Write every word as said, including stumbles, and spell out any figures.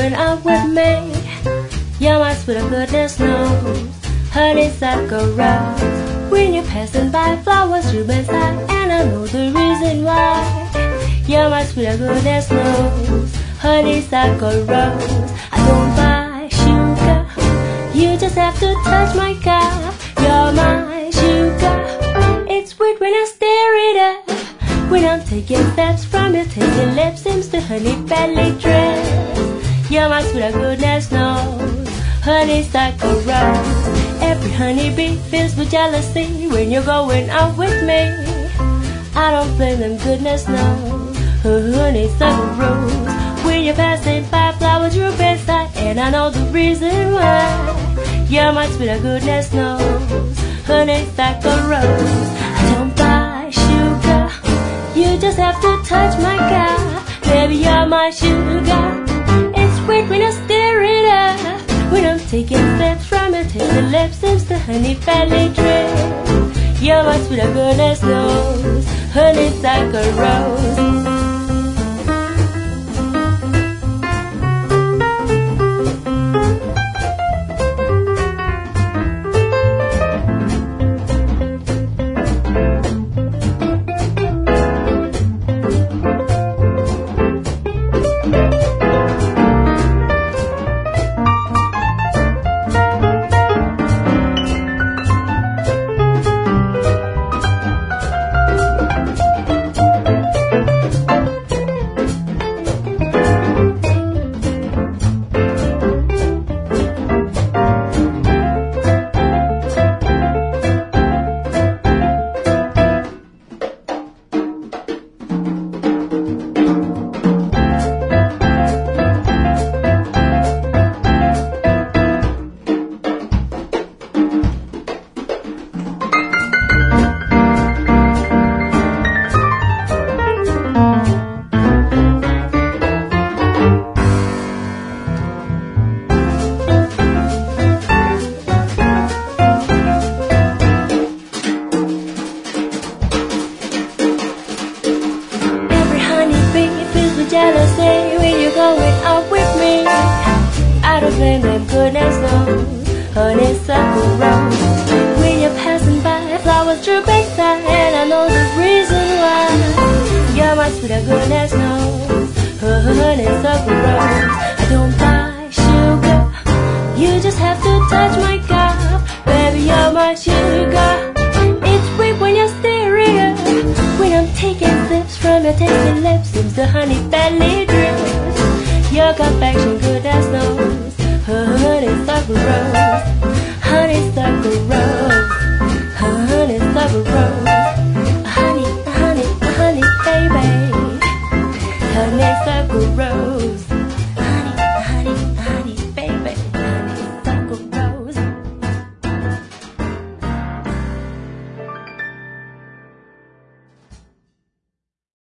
going out with me. You're my sweet goodness knows. Honeysuckle rose. When you're passing by, flowers droop inside, and I know the reason why. You're my sweet goodness knows. Honeysuckle rose. I don't buy sugar, you just have to touch my cup. You're my sugar. It's sweet when I stir it up. When I'm taking steps from your taking lips seems to honey belly dress. You're my sweet goodness knows. Honeysuckle rose. Every honeybee feels with jealousy when you're going out with me. I don't blame them, goodness knows. Honeysuckle rose. When you're passing by, flowers droop inside, and I know the reason why. You're my sweet goodness knows. Honeysuckle rose. I don't buy sugar, you just have to touch my cup. Baby, you're my sugar. It's sweet when I stir it up. When I'm taking steps from your tender lips seems the honey belly drip. You're my sweet goodness knows. Honeysuckle rose. Jealousy when you're going out with me. I don't blame them, goodness knows. Honeysuckle rose. When you're passing by, flowers droop inside, and I know the reason why. You're my sweet goodness knows. Honeysuckle rose. I don't buy sugar, you just have to touch my cup. Baby, you're my sugar. It's sweet when you're stirring up. When I'm taking sips from your tasty lips seems the honey belly drips. Your confection good as knows. Honeysuckle rose. Honeysuckle rose. Honeysuckle rose. Honey, honey, honey, baby. Honeysuckle rose.